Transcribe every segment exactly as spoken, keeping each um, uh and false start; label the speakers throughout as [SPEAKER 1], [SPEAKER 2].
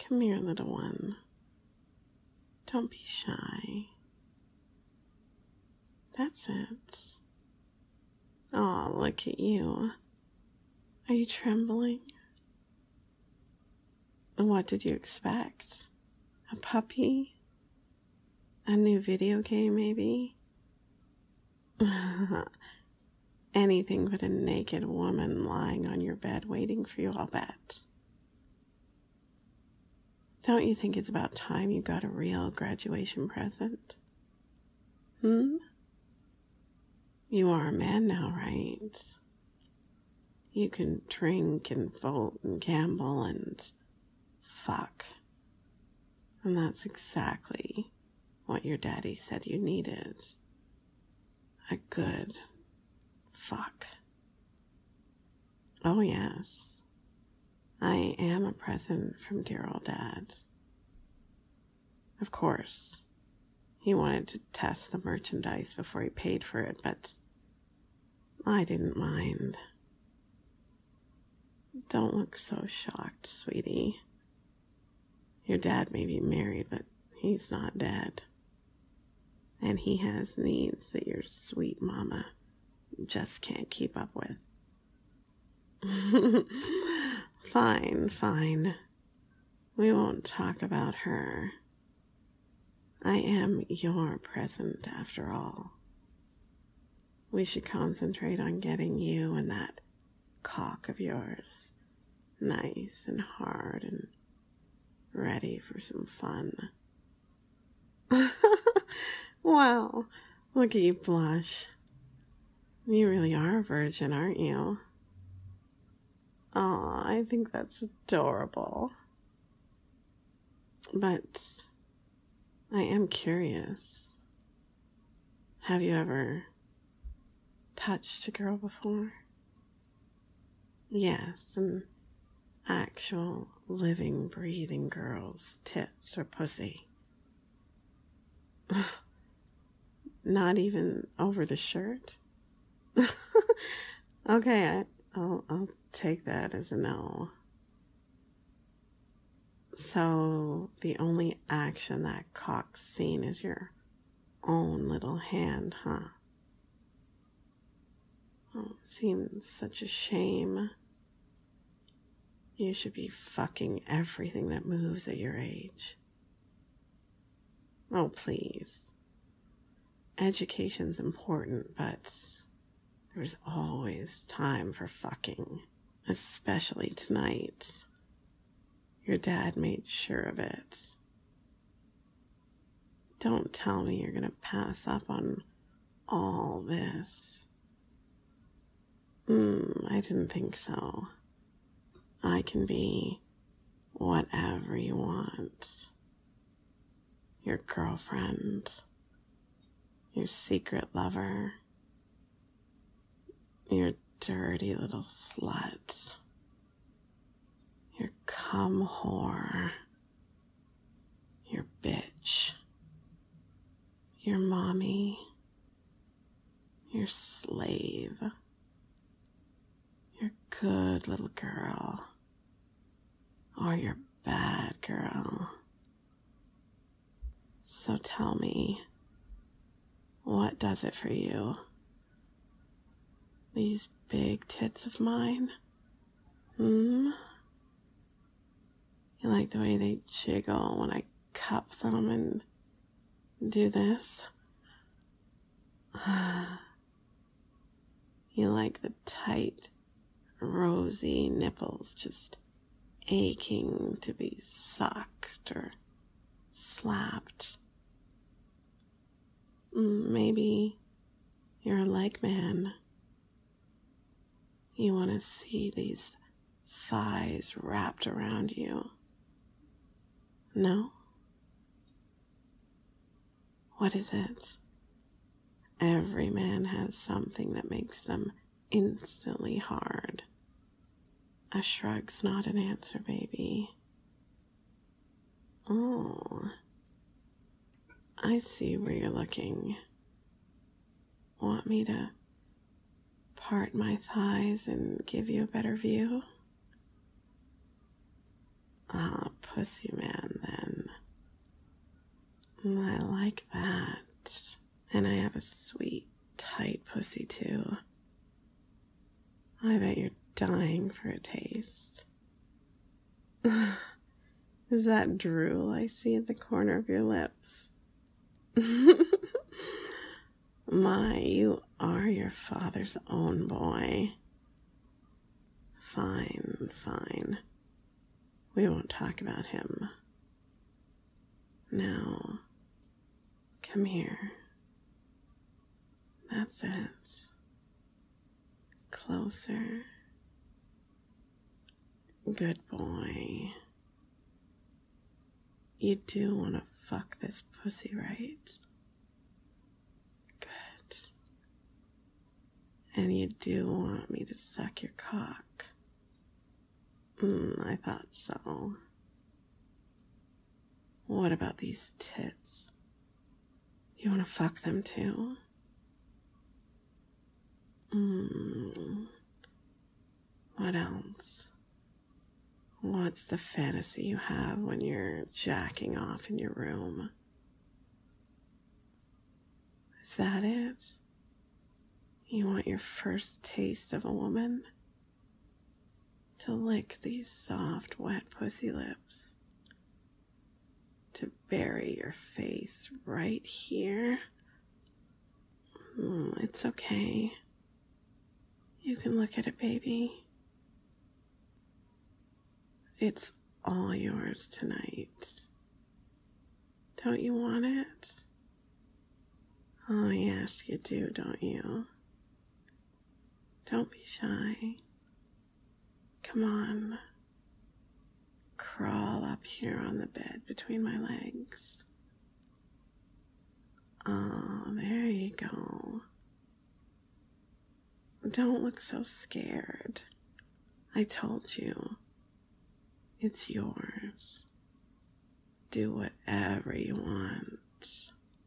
[SPEAKER 1] Come here, little one. Don't be shy. That's it. Oh, look at you. Are you trembling? What did you expect? A puppy? A new video game, maybe? Anything but a naked woman lying on your bed waiting for you, I'll bet. Don't you think it's about time you got a real graduation present? Hmm? You are a man now, right? You can drink and vote and gamble and fuck. And that's exactly what your daddy said you needed. A good fuck. Oh yes, I am a present from dear old dad. Of course, he wanted to test the merchandise before he paid for it, but I didn't mind. Don't look so shocked, sweetie. Your dad may be married, but he's not dead. And he has needs that your sweet mama just can't keep up with. Fine, fine. We won't talk about her. I am your present after all. We should concentrate on getting you and that cock of yours nice and hard and ready for some fun. Wow, look at you blush. You really are a virgin, aren't you? Aw, I think that's adorable. But I am curious. Have you ever touched a girl before? Yes, an actual living, breathing girl's tits or pussy. Not even over the shirt? Okay, I, I'll, I'll take that as a no. So, the only action that cock's seen is your own little hand, huh? Oh, it seems such a shame. You should be fucking everything that moves at your age. Oh, please. Education's important, but there's always time for fucking. Especially tonight. Your dad made sure of it. Don't tell me you're gonna pass up on all this. Hmm, I didn't think so. I can be whatever you want. Your girlfriend. Your secret lover. Your dirty little slut. Your cum whore. Your bitch. Your mommy. Your slave. Your good little girl. Or your bad girl. So tell me, what does it for you? These big tits of mine? Hmm? You like the way they jiggle when I cup them and do this? You like the tight, rosy nipples just aching to be sucked or slapped? Maybe you're a leg man. You want to see these thighs wrapped around you. No? What is it? Every man has something that makes them instantly hard. A shrug's not an answer, baby. Oh, I see where you're looking. Want me to part my thighs and give you a better view? Ah, pussy man, then. I like that. And I have a sweet, tight pussy, too. I bet you're dying for a taste. Is that drool I see at the corner of your lips? My, you are your father's own boy. Fine, fine. We won't talk about him. Now, come here. That's it. Closer. Good boy. You do want to fuck this pussy, right? Good. And you do want me to suck your cock? Mm, I thought so. What about these tits? You want to fuck them too? Mm. What else? What's the fantasy you have when you're jacking off in your room? Is that it? You want your first taste of a woman? To lick these soft, wet pussy lips? To bury your face right here? Mm, it's okay. You can look at it, baby. It's all yours tonight. Don't you want it? Oh, yes, you do, don't you? Don't be shy. Come on. Crawl up here on the bed between my legs. Oh, there you go. Don't look so scared. I told you. It's yours. Do whatever you want.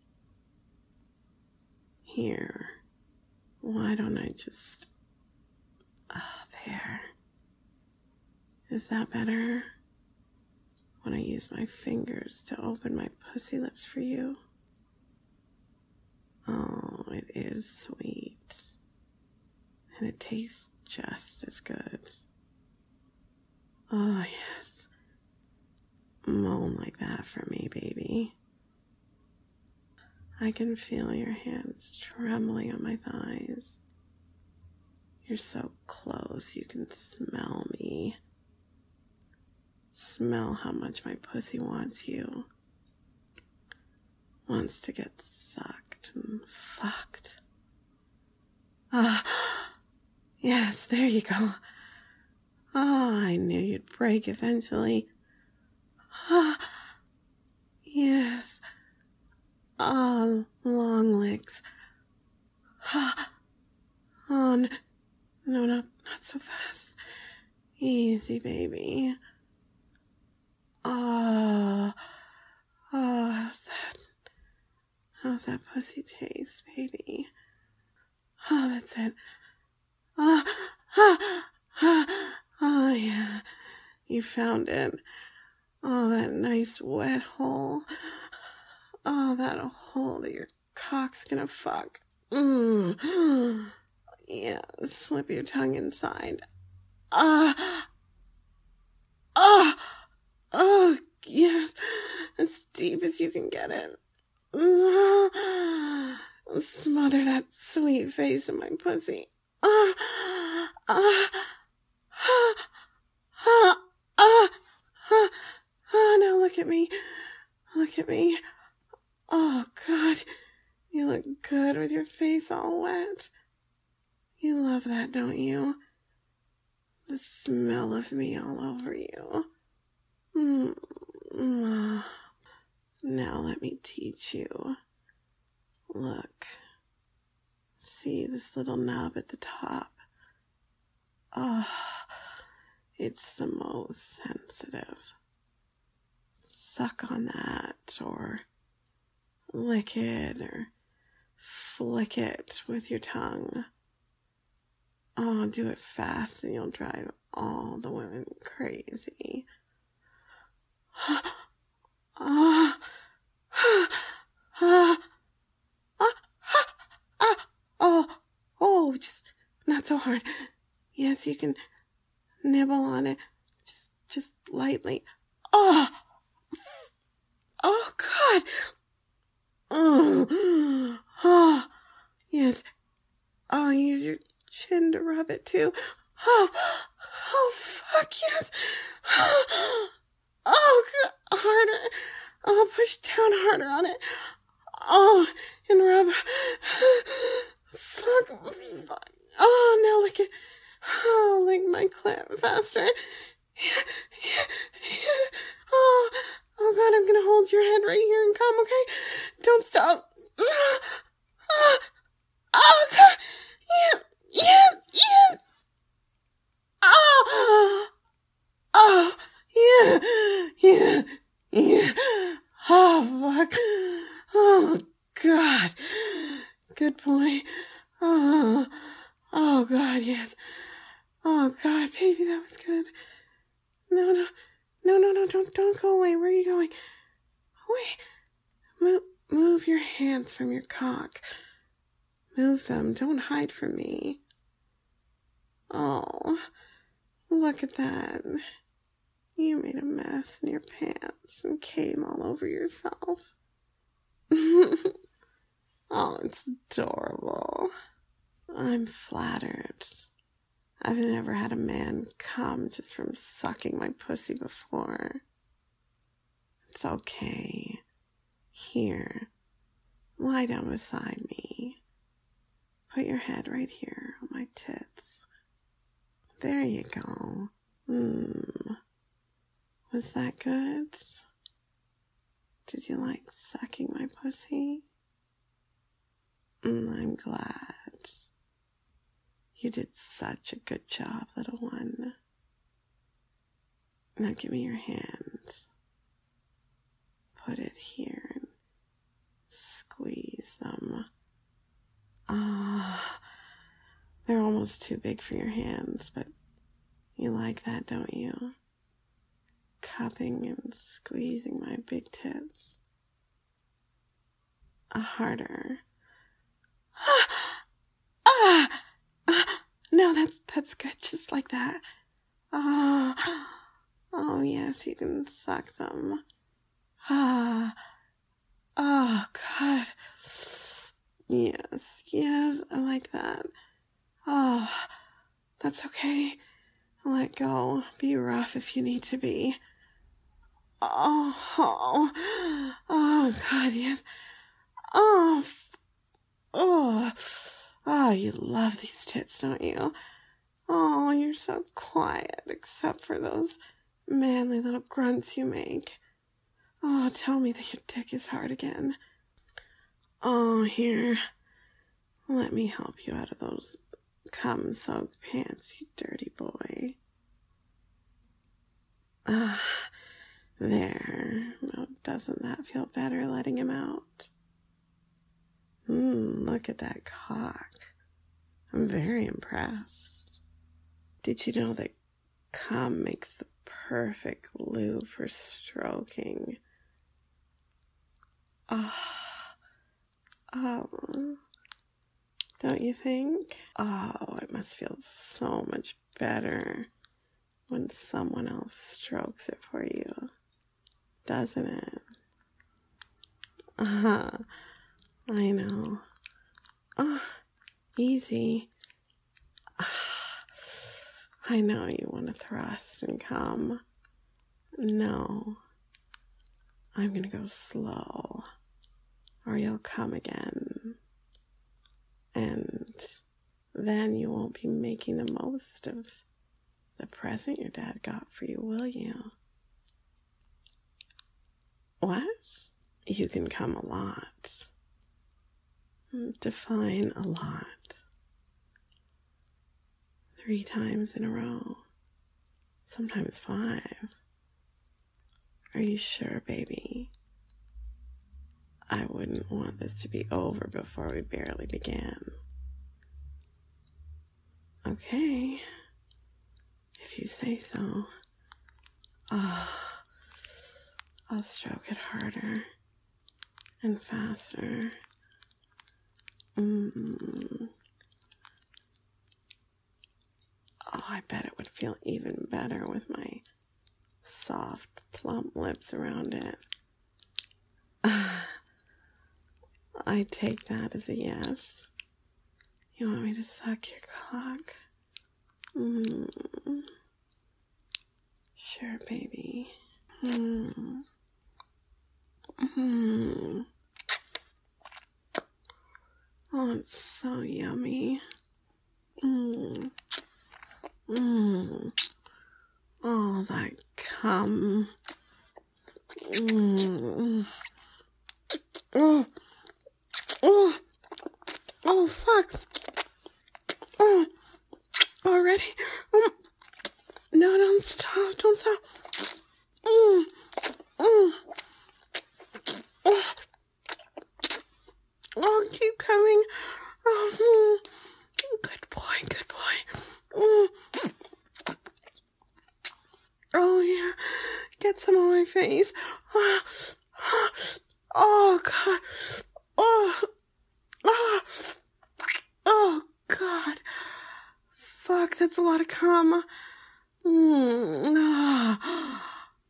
[SPEAKER 1] Here. Why don't I just... Ah, oh, there. Is that better? When I use my fingers to open my pussy lips for you? Oh, it is sweet. And it tastes just as good. Oh, yes. Moan like that for me, baby. I can feel your hands trembling on my thighs. You're so close, you can smell me. Smell how much my pussy wants you. Wants to get sucked and fucked. Ah, yes, there you go. Oh, I knew you'd break eventually. Ah, yes. Oh, long legs. Ah, oh, no, no, no, not so fast. Easy, baby. Oh, oh, how's that? How's that pussy taste, baby? Oh, that's it. Oh, ah, ah, oh, yeah. You found it. Oh, that nice wet hole. Oh, that hole that your cock's gonna fuck. Mmm. Yeah, slip your tongue inside. Ah. Ah. Oh, yes. As deep as you can get it. Ah. Smother that sweet face in my pussy. Ah. Ah. Ah. Ah. Ah. Ah. Ah. Now look at me. Look at me. Oh, God. You look good with your face all wet. You love that, don't you? The smell of me all over you. Mm. Now let me teach you. Look. See this little knob at the top? Oh, it's the most sensitive. Suck on that, or lick it, or flick it with your tongue. Oh, do it fast and you'll drive all the women crazy. Ah, ah, ah, ah, ah, oh, oh, just not so hard. Yes, you can nibble on it, just, just lightly. Oh, oh, God. Oh, oh, yes. Oh, use your chin to rub it too. Oh, oh, fuck yes. Oh, God, harder. Oh, push down harder on it. Oh, and rub. Fuck. Fuck. Oh, now lick it. Oh, lick my clit faster. Oh, oh God, I'm gonna hold your head right here and come, okay? Don't stop. Oh, God. Yeah, yeah, yeah. Oh, oh, yeah, yeah, yeah. Oh, fuck. Oh, God. Good boy. Oh, oh, God, yes. Oh, God, baby, that was good. No, no, no, no, no, don't, don't go away. Where are you going? Wait. Move, move your hands from your cock. Move them. Don't hide from me. Oh, look at that. You made a mess in your pants and came all over yourself. Oh, it's adorable. I'm flattered. I've never had a man come just from sucking my pussy before. It's okay. Here, lie down beside me. Put your head right here on my tits. There you go. Hmm. Was that good? Did you like sucking my pussy? Mm, I'm glad. You did such a good job, little one. Now give me your hand. Put it here and squeeze them. Ah, they're almost too big for your hands, but you like that, don't you? Cupping and squeezing my big tits. Uh, harder. Ah, ah, ah. No, that's that's good, just like that. Ah, oh yes, you can suck them. Ah, oh God. Yes, yes, I like that. Oh, that's okay. Let go. Be rough if you need to be. Oh, oh, oh God, yes. Oh, oh, oh, you love these tits, don't you? Oh, you're so quiet, except for those manly little grunts you make. Oh, tell me that your dick is hard again. Oh, here. Let me help you out of those cum-soaked pants, you dirty boy. Ah, there. Well, doesn't that feel better letting him out? Hmm, look at that cock. I'm very impressed. Did you know that cum makes the perfect lube for stroking? Ah, oh, oh, don't you think? Oh, it must feel so much better when someone else strokes it for you, doesn't it? Uh-huh. I know. Oh, easy. I know you want to thrust and come. No. I'm gonna go slow, or you'll come again. And then you won't be making the most of the present your dad got for you, will you? What? You can come a lot. Define a lot. Three times in a row. Sometimes five. Are you sure, baby? I wouldn't want this to be over before we barely began. Okay. If you say so. Ah. I'll stroke it harder and faster. Mm. Oh, I bet it would feel even better with my soft, plump lips around it. I take that as a yes. You want me to suck your cock? Mm. Sure, baby. Mm. Mm. Oh, it's so yummy. Mm. Mm. Oh, that cum. Mm. Oh. Oh. Oh, fuck. Oh. Already? Um, no, don't stop. Don't stop. Mm. Mm. Oh. Oh, keep coming. Oh, mm. Good boy, good boy. Mm. Oh, yeah. Get some on my face. Oh, oh God. Oh. Oh. Oh, God. Fuck, that's a lot of cum. Mm. Ah.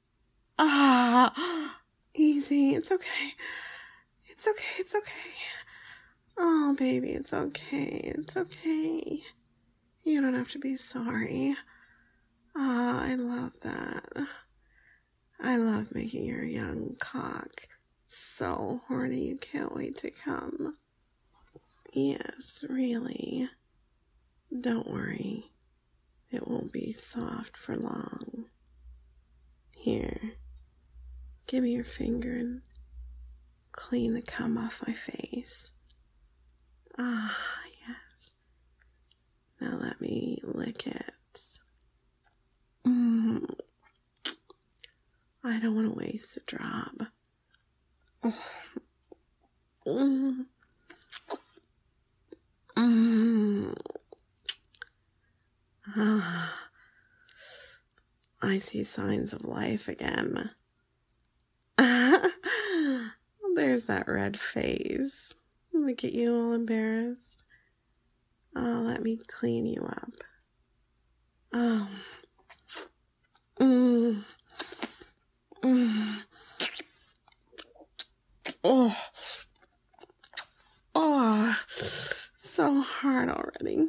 [SPEAKER 1] Ah. Easy. It's okay. It's okay. It's okay. Oh, baby, it's okay. It's okay. You don't have to be sorry. Ah, I love that. I love making your young cock so horny you can't wait to come. Yes, really. Don't worry. It won't be soft for long. Here, give me your finger and clean the cum off my face. Ah, yes. Now let me lick it. Mm. I don't want to waste a drop. Mm. Mm. Ah. I see signs of life again. There's that red face. Look at you all embarrassed. Oh, let me clean you up. Oh. Mm. Mm. Oh. Oh. So hard already.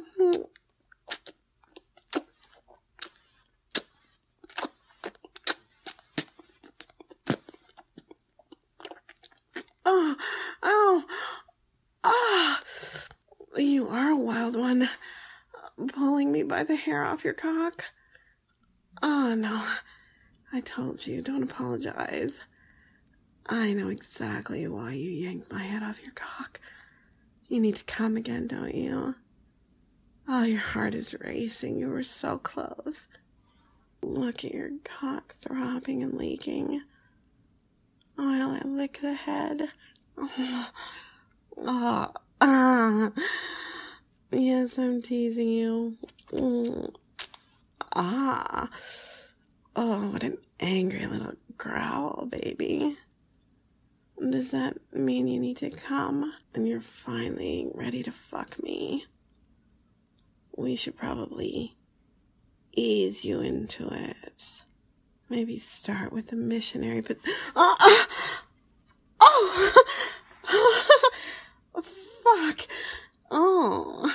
[SPEAKER 1] Oh. Oh. Ah. Oh. You are a wild one. Pulling me by the hair off your cock. Oh, no. I told you, don't apologize. I know exactly why you yanked my head off your cock. You need to come again, don't you? Oh, your heart is racing. You were so close. Look at your cock throbbing and leaking. While I lick the head. Oh, oh, ah. Yes, I'm teasing you. Mm. Ah. Oh, what an angry little growl, baby. Does that mean you need to come and you're finally ready to fuck me? We should probably ease you into it. Maybe start with the missionary, but... Oh! Oh! Oh. Fuck! Oh.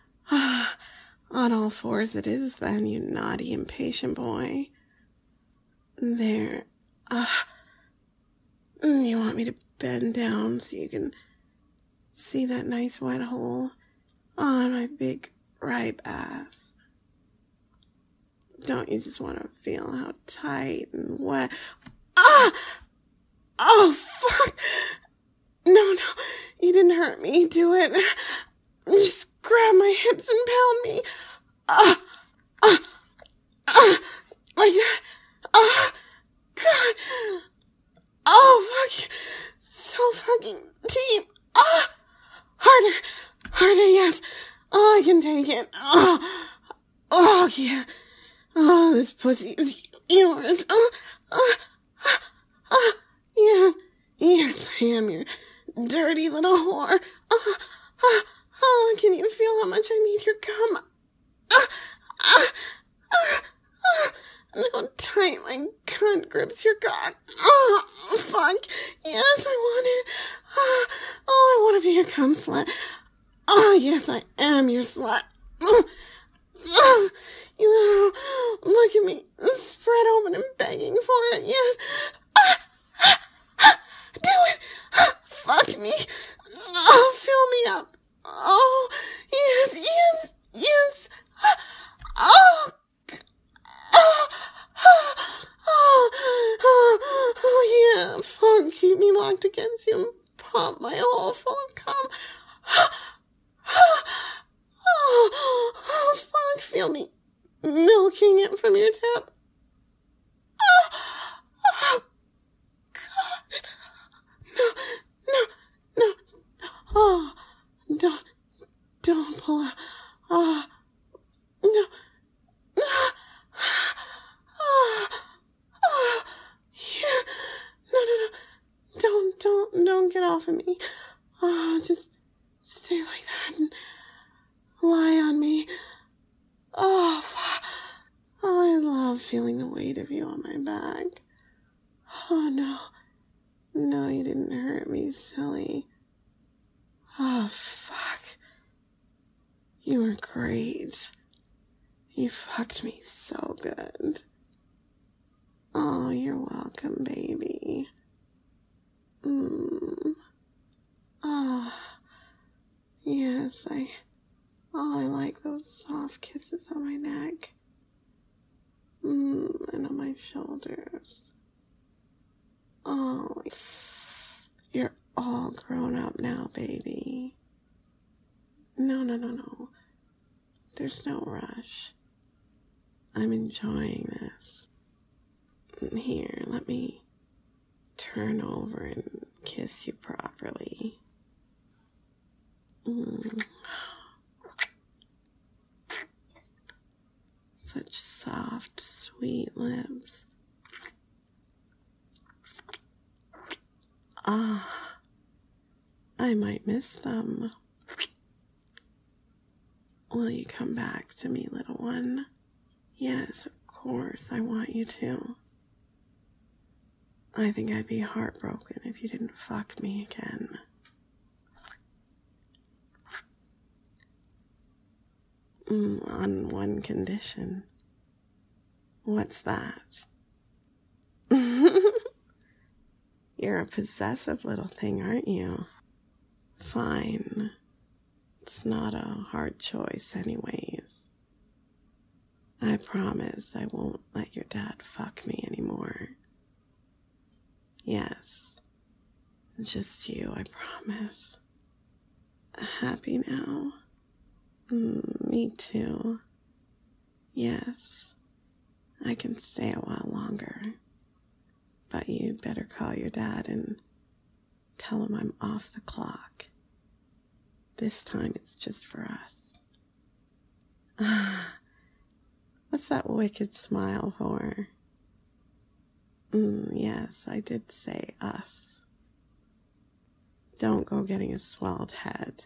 [SPEAKER 1] On all fours it is then, you naughty, impatient boy. There. Ah. Uh, you want me to bend down so you can see that nice wet hole on my big ripe ass? Don't you just want to feel how tight and wet? Ah! Oh, fuck! No, no, you didn't hurt me. Do it. Just grab my hips and pound me. Ah! Ah! Ah! Like that. Ah! God! Oh, fuck. So fucking deep. Ah! Harder. Harder, yes. Oh, I can take it. Oh, oh yeah. Oh, this pussy is yours. Oh, oh, oh, am your dirty little whore. Oh, oh, oh, can you feel how much I need your cum? Oh, oh, oh, oh. How tight my cunt grips your cock. Oh, fuck. Yes, I want it. Oh, oh, I want to be your cum slut. Oh, yes, I am your slut. Oh, oh, you know, look at me, spread open and begging for it. Yes. Ah, ah, ah, do it. Ah, fuck me. Oh, fill me up. Oh, yes, yes, yes. Ah, oh, oh, oh, oh, oh, oh, yeah. Fuck, keep me locked against you and pump my hole full of cum. Oh, oh, oh, oh, fuck, feel me milking it from your tip. Oh, oh, God. No, no, no. Oh, don't, don't pull out. Oh, no, no. Oh, oh, yeah. No, no, no. Don't, don't, don't get off of me. Oh, just stay like that and lie on me. Oh, oh, I love feeling the weight of you on my back. Oh, no. No, you didn't hurt me, silly. Oh, fuck. You were great. You fucked me so good. Oh, you're welcome, baby. Mmm. Ah. Yes, I... Oh, I like those soft kisses on my neck. Mmm, and on my shoulders. Oh, you're all grown up now, baby. No, no, no, no. There's no rush. I'm enjoying this. Here, let me turn over and kiss you properly. Mm. Such soft, sweet lips. Ah, I might miss them. Will you come back to me, little one? Yes, of course, I want you to. I think I'd be heartbroken if you didn't fuck me again. Mm, on one condition. What's that? You're a possessive little thing, aren't you? Fine. It's not a hard choice anyways. I promise I won't let your dad fuck me anymore. Yes. Just you, I promise. Happy now? Mm, me too. Yes. I can stay a while longer. But you'd better call your dad and tell him I'm off the clock. This time it's just for us. What's that wicked smile for? Mm, yes, I did say us. Don't go getting a swelled head.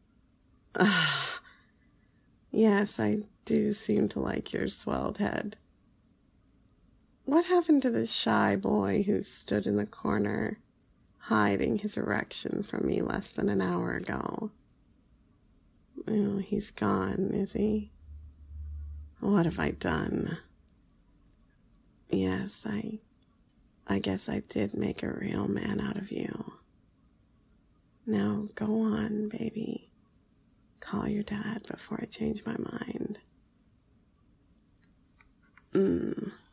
[SPEAKER 1] Yes, I do seem to like your swelled head. What happened to the shy boy who stood in the corner, hiding his erection from me less than an hour ago? Oh, he's gone, is he? What have I done? Yes, I... I guess I did make a real man out of you. Now, go on, baby. Call your dad before I change my mind. Mmm.